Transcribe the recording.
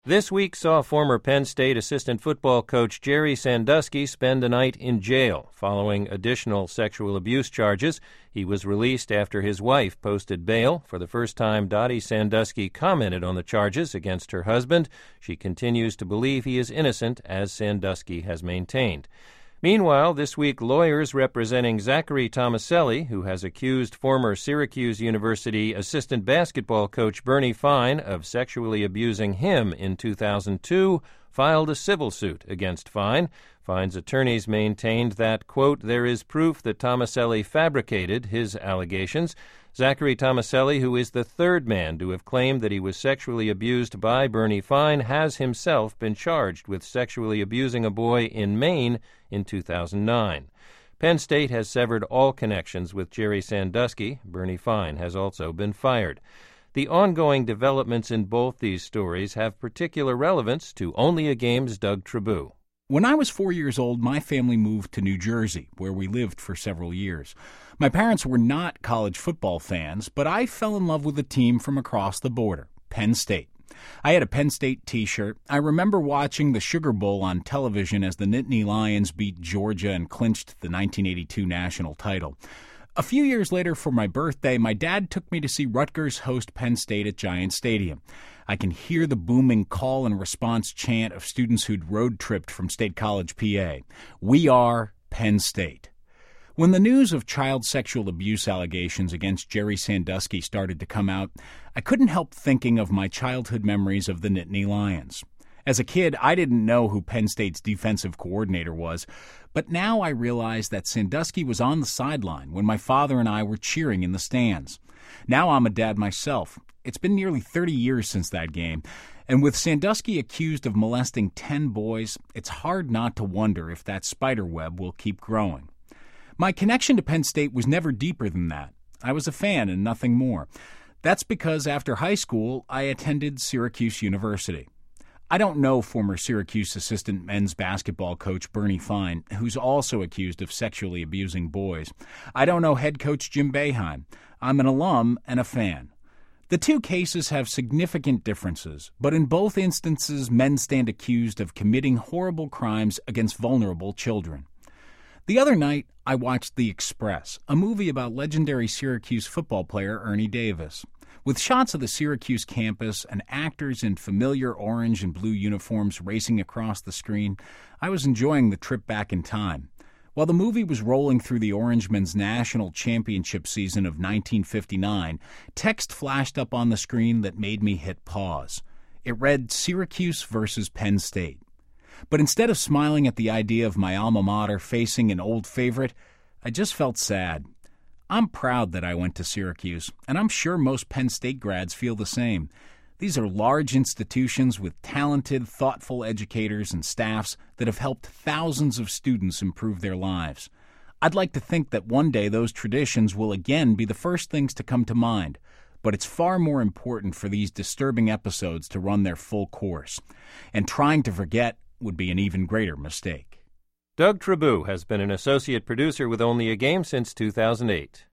This week saw former Penn State assistant football coach Jerry Sandusky spend a night in jail following additional sexual abuse charges. He was released after his wife posted bail. For the first time, Dottie Sandusky commented on the charges against her husband. She continues to believe he is innocent, as Sandusky has maintained. Meanwhile, this week, lawyers representing Zachary Tomaselli, who has accused former Syracuse University assistant basketball coach Bernie Fine of sexually abusing him in 2002, filed a civil suit against Fine. Fine's attorneys maintained that, quote, there is proof that Tomaselli fabricated his allegations. Zachary Tomaselli, who is the third man to have claimed that he was sexually abused by Bernie Fine, has himself been charged with sexually abusing a boy in Maine in 2009. Penn State has severed all connections with Jerry Sandusky. Bernie Fine has also been fired. The ongoing developments in both these stories have particular relevance to Only a Game's Doug Tribou. When I was 4 years old, my family moved to New Jersey, where we lived for several years. My parents were not college football fans, but I fell in love with a team from across the border, Penn State. I had a Penn State t-shirt. I remember watching the Sugar Bowl on television as the Nittany Lions beat Georgia and clinched the 1982 national title. A few years later, for my birthday, my dad took me to see Rutgers host Penn State at Giant Stadium. I can hear the booming call and response chant of students who'd road-tripped from State College, PA. We are Penn State. When the news of child sexual abuse allegations against Jerry Sandusky started to come out, I couldn't help thinking of my childhood memories of the Nittany Lions. As a kid, I didn't know who Penn State's defensive coordinator was, but now I realize that Sandusky was on the sideline when my father and I were cheering in the stands. Now I'm a dad myself. It's been nearly 30 years since that game, and with Sandusky accused of molesting 10 boys, it's hard not to wonder if that spider web will keep growing. My connection to Penn State was never deeper than that. I was a fan and nothing more. That's because after high school, I attended Syracuse University. I don't know former Syracuse assistant men's basketball coach Bernie Fine, who's also accused of sexually abusing boys. I don't know head coach Jim Boeheim. I'm an alum and a fan. The two cases have significant differences, but in both instances, men stand accused of committing horrible crimes against vulnerable children. The other night, I watched The Express, a movie about legendary Syracuse football player Ernie Davis. With shots of the Syracuse campus and actors in familiar orange and blue uniforms racing across the screen, I was enjoying the trip back in time. While the movie was rolling through the Orangemen's national championship season of 1959, text flashed up on the screen that made me hit pause. It read Syracuse versus Penn State. But instead of smiling at the idea of my alma mater facing an old favorite, I just felt sad. I'm proud that I went to Syracuse, and I'm sure most Penn State grads feel the same. These are large institutions with talented, thoughtful educators and staffs that have helped thousands of students improve their lives. I'd like to think that one day those traditions will again be the first things to come to mind, but it's far more important for these disturbing episodes to run their full course, and trying to forget would be an even greater mistake. Doug Tribou has been an associate producer with Only a Game since 2008.